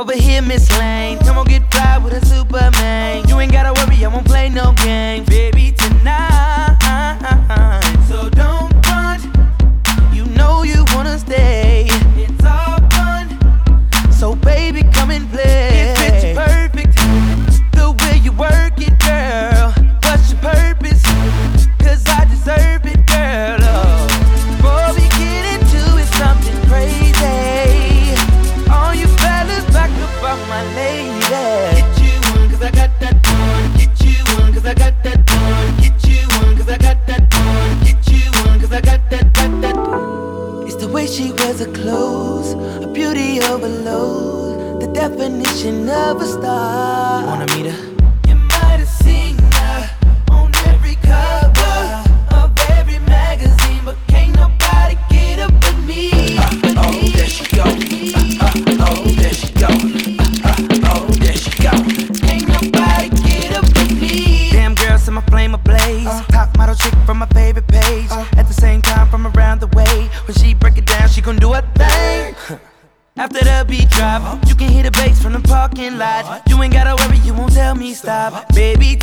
Over here, Miss Lane. Come on, get fly with a Superman. You ain't gotta worry, I won't play no games, baby, tonight. So don't run. You know you wanna stay. It's all fun. So baby, come and play. It's picture perfect. The way you work it, girl. What's your purpose? 'Cause I deserve it, girl. Oh. Before we get into it, something crazy. All you fellas back up on my lady. Get you one, 'cause I got that one. Get you one, 'cause I got that one. Get you one, 'cause I got that one. Get you one, 'cause I got that. It's the way she wears her clothes, a beauty overload, the definition of a star. Wanna meet her? You might have seen her on every cover of every magazine, but can't nobody get up with me. Oh, there she go. Oh, there she go. Oh, there she go. Ain't nobody get up with me. Damn girl, set my flame ablaze. Top model chick from my favorite page. At the same time from around the way. When she break it down, she gon' do her thing. After the beat drop, you can hear the bass from the parking lot. You ain't gotta worry, you won't tell me stop, baby,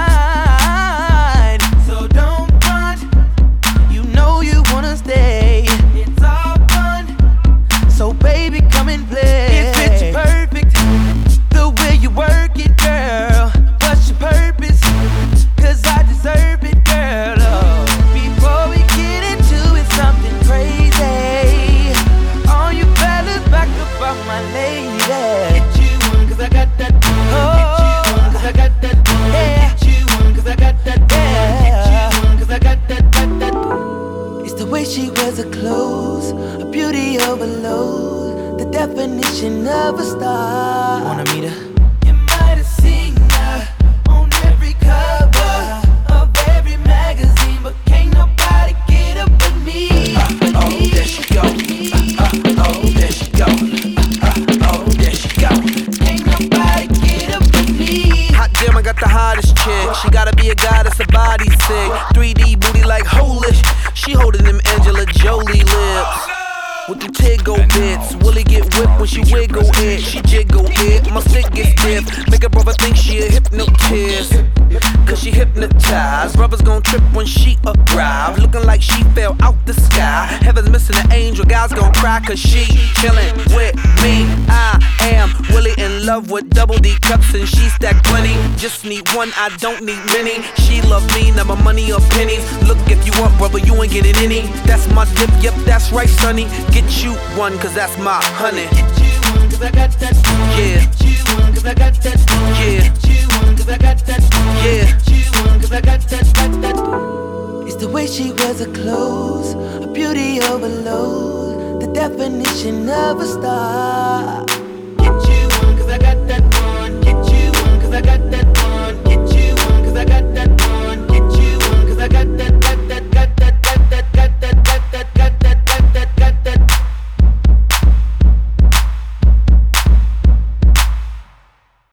tonight. So don't run. You know you wanna stay. It's all fun. So baby, come and play. It's picture perfect. The way you work it, girl. What's your purpose? 'Cause I deserve it, girl. Oh. Before we get into it, something crazy. All you fellas back up on my lady. Get you one, 'cause I got that one. Get you one, 'cause I got that one. Get you one, 'cause I got that one. Get you one, 'cause I got that. It's the way she wears her clothes, a beauty overload, the definition of a star. Wanna meet her? You might have seen her on every cover of every magazine, but can't nobody get up with me. Oh, there she go. Oh, there she go. Oh, there she go. Ain't nobody get up with me. Hot damn, I got the hottest chick. She gotta be a goddess, her body sick. 3D booty like holy. She holding them Angela Jolie lips. With the Tiggo bits, Willie get whipped when she wiggle it. She jiggle it, my stick gets stiff. Make a brother think she a hypnotist, 'cause she hypnotized. Brothers gon' trip when she arrive, looking like she fell out the sky. Heaven's missing an angel, guys gon' cry 'cause she chillin' with me. I am Willie in love with double D cups and she stack plenty. Just need one, I don't need many. She love me, never money or pennies. Look, if you want brother, you ain't getting any. That's my dip, yep, that's right, sonny. Get you one, 'cause that's my honey. Get you one, 'cause I got that one. Yeah. Get you one, 'cause I got that one. Yeah. Get you one, 'cause I got that one. Yeah. Get you one, 'cause I got that. It's the way she wears her clothes, a beauty overload, the definition of a star.